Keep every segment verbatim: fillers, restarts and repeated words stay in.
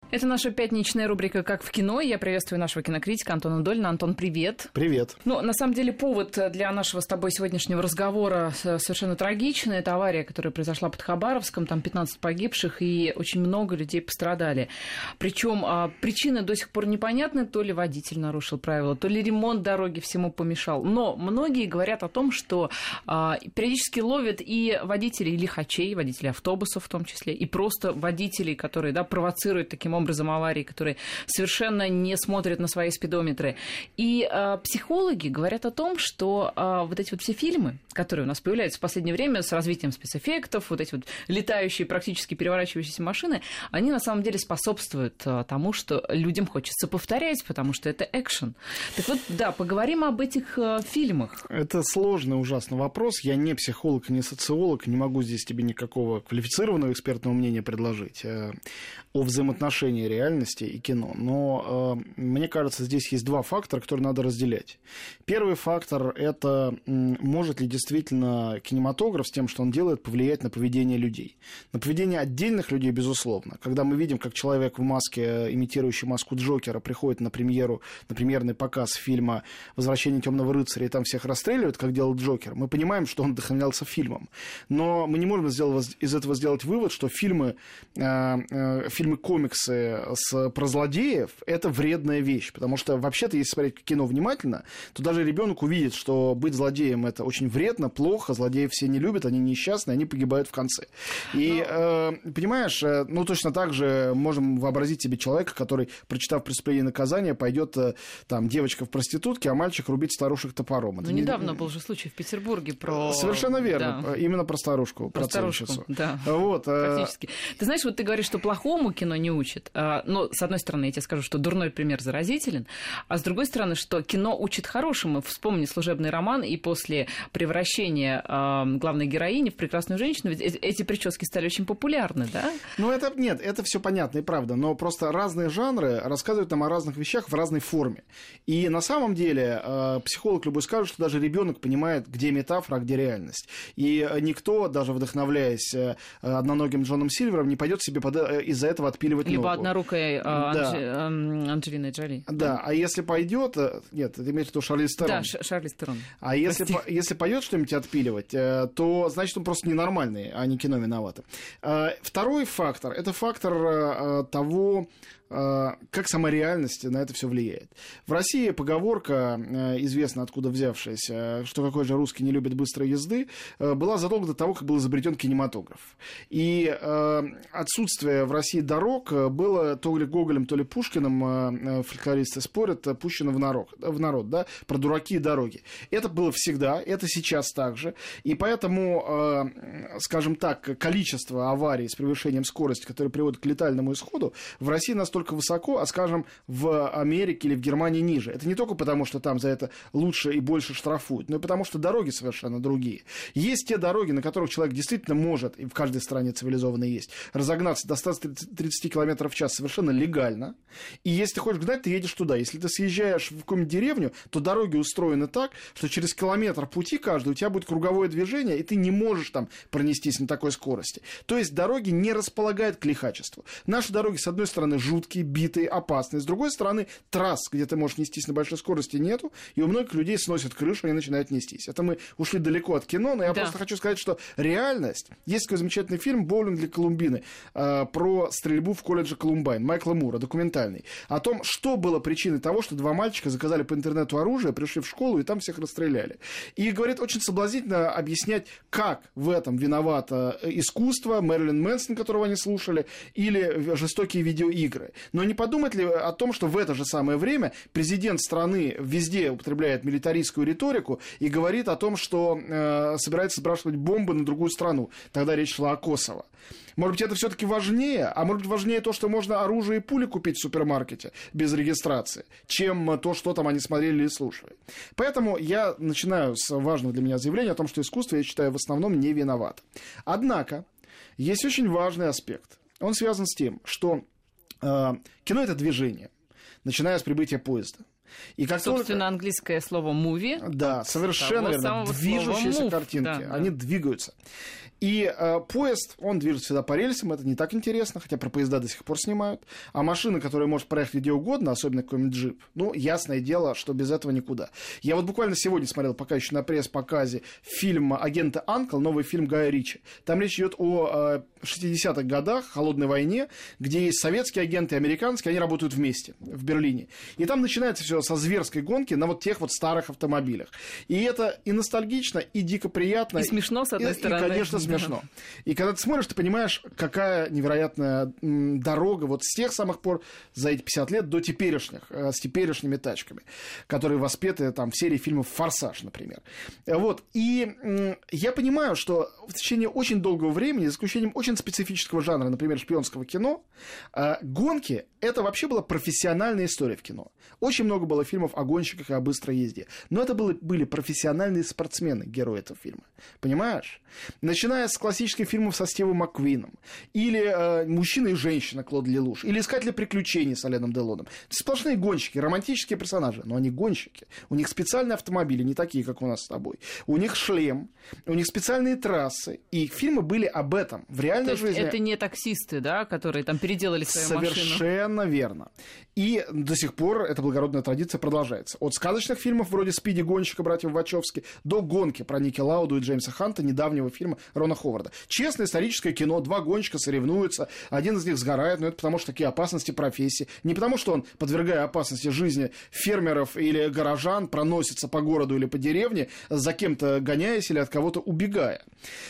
Это наша пятничная рубрика «Как в кино». Я приветствую нашего кинокритика Антона Долина. Антон, привет. Привет. Ну, на самом деле, повод для нашего с тобой сегодняшнего разговора совершенно трагичный. Это авария, которая произошла под Хабаровском. Там пятнадцать погибших, и очень много людей пострадали. Причем а, причины до сих пор непонятны. То ли водитель нарушил правила, то ли ремонт дороги всему помешал. Но многие говорят о том, что а, периодически ловят и водителей лихачей, водителей автобусов в том числе, и просто водителей, которые, да, провоцируют таким образом образом аварии, которые совершенно не смотрят на свои спидометры. И э, психологи говорят о том, что э, вот эти вот все фильмы, которые у нас появляются в последнее время с развитием спецэффектов, вот эти вот летающие, практически переворачивающиеся машины, они на самом деле способствуют э, тому, что людям хочется повторять, потому что это экшен. Так вот, да, поговорим об этих э, фильмах. Это сложный, ужасный вопрос. Я не психолог, не социолог, не могу здесь тебе никакого квалифицированного экспертного мнения предложить э, о взаимоотношении реальности и кино. Но э, мне кажется, здесь есть два фактора, которые надо разделять. Первый фактор – это м, может ли действительно кинематограф с тем, что он делает, повлиять на поведение людей. На поведение отдельных людей, безусловно. Когда мы видим, как человек в маске, имитирующий маску Джокера, приходит на премьеру, на премьерный показ фильма «Возвращение темного рыцаря» и там всех расстреливают, как делал Джокер, мы понимаем, что он вдохновлялся фильмом. Но мы не можем сделать, из этого сделать вывод, что фильмы, э, э, фильмы-комиксы с, про злодеев – это вредная вещь, потому что вообще-то, если смотреть кино внимательно, то даже ребенок увидит, что быть злодеем – это очень вредно, плохо, злодеев все не любят, они несчастны, они погибают в конце. И, э, понимаешь, ну, точно так же можем вообразить себе человека, который, прочитав «Преступление и наказание», пойдет, там, девочка в проститутке, а мальчик рубить старушек топором. Ну, недавно не... был же случай в Петербурге про… Совершенно верно, да. Именно про старушку, про, про старушку, да, вот, практически. Э... Ты знаешь, вот ты говоришь, что плохому кино не учат. Но, с одной стороны, я тебе скажу, что дурной пример заразителен, а с другой стороны, что кино учит хорошему. Вспомни «Служебный роман», и после превращения э, главной героини в прекрасную женщину, ведь эти прически стали очень популярны, да? Ну, это нет, это все понятно и правда, но просто разные жанры рассказывают нам о разных вещах в разной форме. И на самом деле э, психолог любой скажет, что даже ребенок понимает, где метафора, а где реальность. И никто, даже вдохновляясь э, одноногим Джоном Сильвером, не пойдет себе под, э, из-за этого отпиливать ногу. Либо однорукой э, да. Анж... Анджелиной Джоли. Да, а если пойдет, нет, это имеется в виду Шарлиз Терон. Да, Ш- Шарлиз Терон. А если, по, если пойдет что-нибудь отпиливать, то значит он просто ненормальный, а не кино виновато. Второй фактор – это фактор того, как сама реальность на это все влияет. В России поговорка, известно откуда взявшаяся, что какой же русский не любит быстрой езды, была задолго до того, как был изобретен кинематограф. И отсутствие в России дорог было то ли Гоголем, то ли Пушкиным, фольклористы спорят, пущено в народ, в народ, да, про дураки и дороги. Это было всегда, это сейчас так же. И поэтому, скажем так, количество аварий с превышением скорости, которые приводят к летальному исходу, в России настолько высоко, а, скажем, в Америке или в Германии ниже. Это не только потому, что там за это лучше и больше штрафуют, но и потому, что дороги совершенно другие. Есть те дороги, на которых человек действительно может, и в каждой стране цивилизованной есть, разогнаться до ста тридцати километров в час совершенно легально. И если ты хочешь гнать, ты едешь туда. Если ты съезжаешь в какую-нибудь деревню, то дороги устроены так, что через километр пути каждый у тебя будет круговое движение, и ты не можешь там пронестись на такой скорости. То есть дороги не располагают к лихачеству. Наши дороги, с одной стороны, жуткие, битые, опасные. С другой стороны, трасс, где ты можешь нестись на большой скорости, нету, и у многих людей сносят крышу, и они начинают нестись. Это мы ушли далеко от кино, но я да. просто хочу сказать, что реальность... Есть такой замечательный фильм «Боулинг для Колумбины» э, про стрельбу в колледже Колумбайн, Майкла Мура, документальный, о том, что было причиной того, что два мальчика заказали по интернету оружие, пришли в школу и там всех расстреляли. И, говорит, очень соблазнительно объяснять, как в этом виновато искусство, Мэрилин Мэнсон, которого они слушали, или жестокие видеоигры. Но не подумать ли о том, что в это же самое время президент страны везде употребляет милитаристскую риторику и говорит о том, что э, собирается сбрасывать бомбы на другую страну. Тогда речь шла о Косово. Может быть, это все-таки важнее, а может быть, важнее то, что можно оружие и пули купить в супермаркете без регистрации, чем то, что там они смотрели или слушали. Поэтому я начинаю с важного для меня заявления о том, что искусство, я считаю, в основном не виновато. Однако, есть очень важный аспект. Он связан с тем, что э, кино – это движение, начиная с прибытия поезда. И как Собственно, только... английское слово «movie». Да, совершенно верно. Движущиеся move, картинки, да, они да. двигаются. И э, поезд, он движется всегда по рельсам, это не так интересно, хотя про поезда до сих пор снимают. А машина, которая может проехать где угодно, особенно какой-нибудь джип, ну, ясное дело, что без этого никуда. Я вот буквально сегодня смотрел, пока еще на пресс-показе, фильм «Агента Анкл», новый фильм Гая Ричи. Там речь идет о э, шестидесятых годах, холодной войне, где есть советские агенты и американские, они работают вместе в Берлине. И там начинается все со зверской гонки на вот тех вот старых автомобилях. И это и ностальгично, и дико приятно. И смешно, с одной и, стороны. И, конечно, смешно. И когда ты смотришь, ты понимаешь, какая невероятная м, дорога вот с тех самых пор за эти пятьдесят лет до теперешних, э, с теперешними тачками, которые воспеты там в серии фильмов «Форсаж», например. Вот. И м, я понимаю, что в течение очень долгого времени, за исключением очень специфического жанра, например, шпионского кино, э, гонки — это вообще была профессиональная история в кино. Очень много было фильмов о гонщиках и о быстрой езде. Но это были, были профессиональные спортсмены, герои этого фильма. Понимаешь? Начиная с классических фильмов со Стивом Маккуином. Или э, «Мужчина и женщина» Клод Лелуш. Или «Искатели приключений» с Аленом Делоном. Это сплошные гонщики, романтические персонажи. Но они гонщики. У них специальные автомобили, не такие, как у нас с тобой. У них шлем, у них специальные трассы. И фильмы были об этом. В реальной То есть жизни... это не таксисты, да, которые там переделали свою Совершенно машину? Совершенно верно. И до сих пор эта благородная традиция продолжается. От сказочных фильмов вроде «Спиди гонщика» братьев Вачовски до гонки про Ники Лауду и Джеймса Ханта, недавнего фильма Рона Ховарда. Честное историческое кино, два гонщика соревнуются, один из них сгорает, но это потому, что такие опасности профессии. Не потому, что он, подвергая опасности жизни фермеров или горожан, проносится по городу или по деревне, за кем-то гоняясь или от кого-то убегая.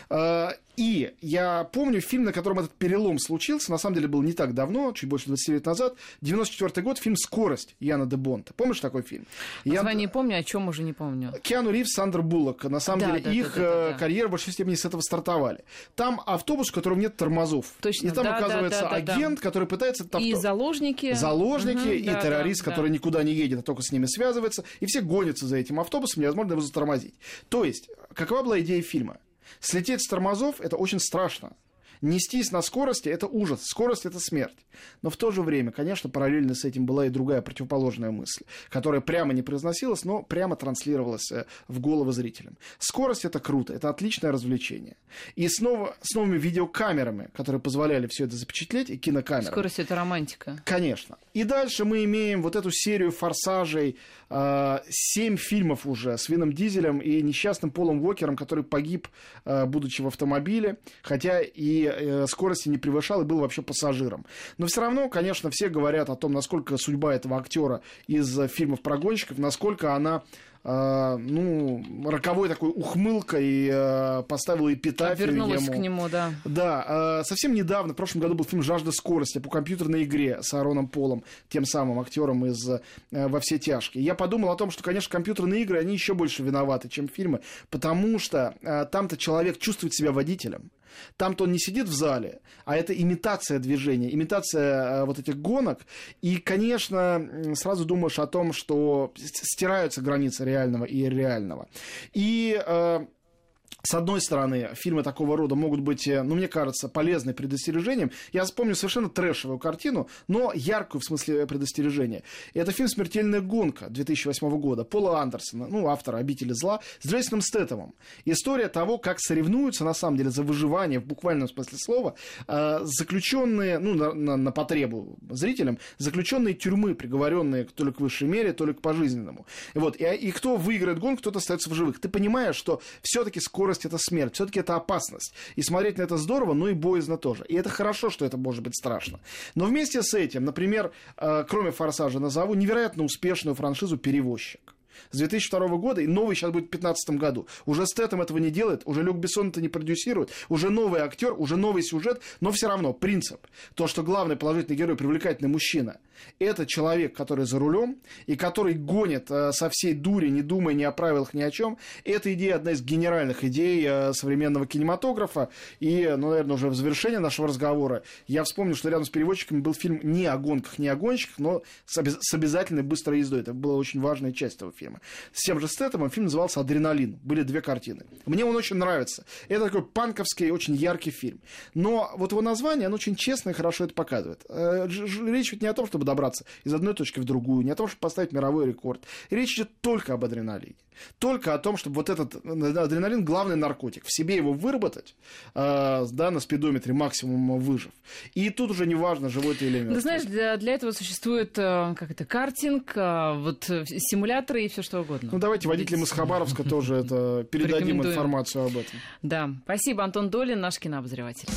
И я помню фильм, на котором этот перелом случился, на самом деле был не так давно, чуть больше двадцати лет назад, девяносто четвёртый год, фильм «Скорость» Яна де Бонта. Помнишь такой фильм? Название Ян... помню, о чем уже не помню. Киану Ривз, Сандра Буллок. На самом да, деле да, их да, да, да. карьеры в большой степени с этого стартовали. Там автобус, в котором нет тормозов. Точно. И там да, оказывается да, да, агент, да. который пытается... Авто... И заложники. Заложники, угу, и да, террорист, да, который да. никуда не едет, а только с ними связывается. И все гонятся за этим автобусом, невозможно его затормозить. То есть, какова была идея фильма? Слететь с тормозов — это очень страшно. Нестись на скорости — это ужас, скорость — это смерть. Но в то же время, конечно, параллельно с этим была и другая противоположная мысль, которая прямо не произносилась, но прямо транслировалась в голову зрителям. Скорость — это круто, это отличное развлечение. И снова, с новыми видеокамерами, которые позволяли все это запечатлеть, и кинокамерами. Скорость — это романтика. Конечно. И дальше мы имеем вот эту серию форсажей, э, семь фильмов уже с Вином Дизелем и несчастным Полом Уокером, который погиб, э, будучи в автомобиле, хотя и скорости не превышал и был вообще пассажиром. Но все равно, конечно, все говорят о том, насколько судьба этого актера из фильмов про гонщиков, насколько она э, ну, роковой такой ухмылкой э, поставила эпитафию Вернулась ему. к нему, да. Да, э, совсем недавно, в прошлом году был фильм «Жажда скорости» по компьютерной игре с Аароном Полом, тем самым актером из э, «Во все тяжкие». Я подумал о том, что, конечно, компьютерные игры, они еще больше виноваты, чем фильмы, потому что э, там-то человек чувствует себя водителем. Там-то он не сидит в зале, а это имитация движения, имитация э, вот этих гонок. И, конечно, сразу думаешь о том, что стираются границы реального и реального. И... Э, С одной стороны, фильмы такого рода могут быть, ну, мне кажется, полезны предостережением. Я вспомню совершенно трэшевую картину, но яркую в смысле предостережения. Это фильм «Смертельная гонка» две тысячи восьмого года Пола Андерсона, ну, автора «Обители зла», с Джейсоном Стэтэмом. История того, как соревнуются, на самом деле, за выживание, в буквальном смысле слова, заключенные, ну, на, на, на потребу зрителям, заключенные тюрьмы, приговоренные то ли к высшей мере, то ли к пожизненному. И, вот, и, и кто выиграет гонку, кто-то остается в живых. Ты понимаешь, что все-таки скорость — это смерть, все-таки это опасность. И смотреть на это здорово, но и боязно тоже. И это хорошо, что это может быть страшно. Но вместе с этим, например, э, кроме «Форсажа», назову невероятно успешную франшизу «Перевозчик». С две тысячи второго года, и новый сейчас будет в две тысячи пятнадцатом году. Уже Стэтэм этого не делает, уже Люк Бессон это не продюсирует, уже новый актер, уже новый сюжет, но все равно принцип. То, что главный положительный герой, привлекательный мужчина, это человек, который за рулем и который гонит э, со всей дури, не думая ни о правилах, ни о чем. Эта идея одна из генеральных идей э, современного кинематографа. И, ну, наверное, уже в завершение нашего разговора я вспомнил, что рядом с «Перевозчиками» был фильм не о гонках, не о гонщиках, но с, обяз- с обязательной быстрой ездой. Это была очень важная часть этого фильма. фильма. С тем же Стэтэмом фильм назывался «Адреналин». Были две картины. Мне он очень нравится. Это такой панковский, очень яркий фильм. Но вот его название, оно очень честно и хорошо это показывает. Речь ведь не о том, чтобы добраться из одной точки в другую, не о том, чтобы поставить мировой рекорд. Речь идет только об адреналине. Только о том, чтобы вот этот адреналин, главный наркотик, в себе его выработать, э, да, на спидометре максимум выжив. И тут уже не важно, живой ты или нет. Ты знаешь, для, для этого существует как это, картинг, вот симуляторы и все что угодно. Ну, давайте водителям из Хабаровска тоже это передадим информацию об этом. Да. Спасибо, Антон Долин, наш кинообозреватель.